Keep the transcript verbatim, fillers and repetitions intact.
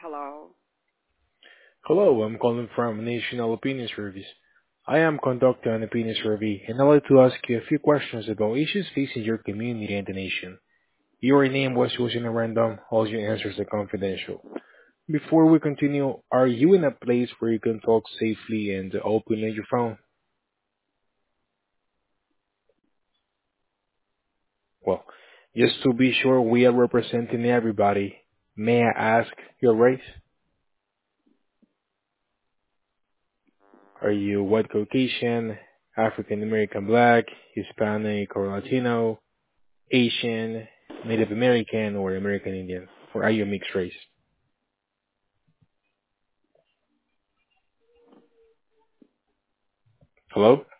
Hello. Hello, I'm calling from National Opinion Service. I am conducting an opinion survey and I'd like to ask you a few questions about issues facing your community and the nation. Your name was chosen at random, all your answers are confidential. Before we continue, are you in a place where you can talk safely and openly on your phone? Well, just to be sure we are representing everybody, may I ask your race? Are you white Caucasian, African American Black, Hispanic or Latino? Asian, Native American, or American Indian? Or are you a mixed race? Hello?